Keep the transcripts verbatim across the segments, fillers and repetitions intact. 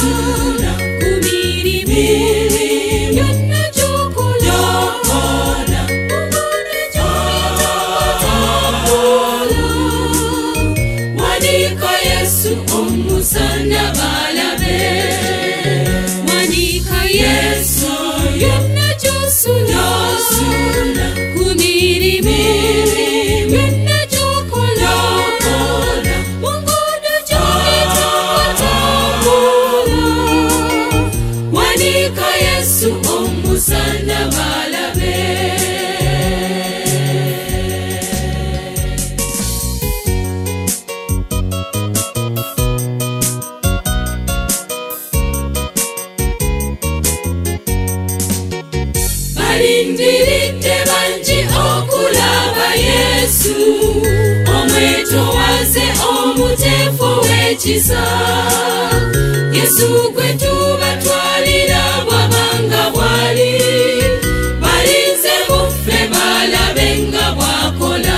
Balindirite banji okulaba Yesu omweto waze omutefo wekisa Yesu kwetu batwalira bwabanga bwali balinze mufe balabenga bwakola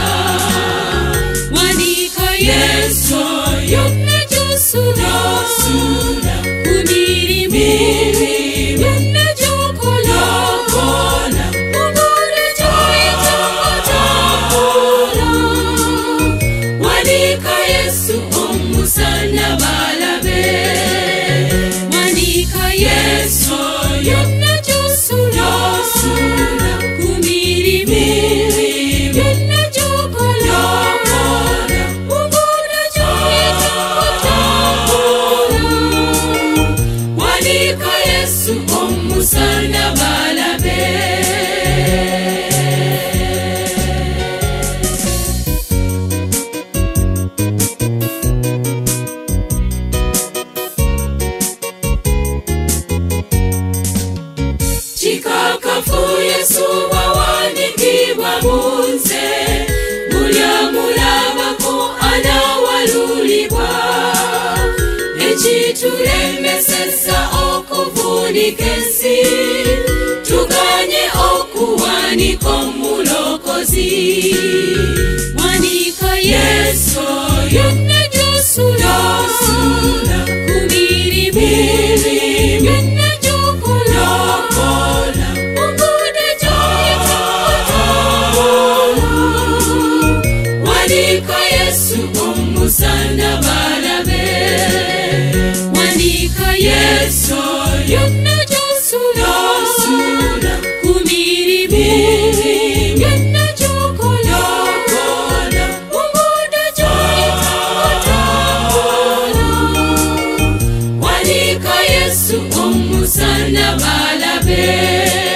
wanika Yesu yonna josula kumirimu yonna jokola Yesu wawanikibwa munze mulyamulabako anawalulibwa ekitulemesesa okuvunika ensi tuganye okuwanika omulokozi wanika Yesu yonna josula kumirimu yonna jokola wanika Yesu omusana balabe wanika Yesu yonna josula kumirimu yonna jokola umuda jokola wanika Yesu omusana balabe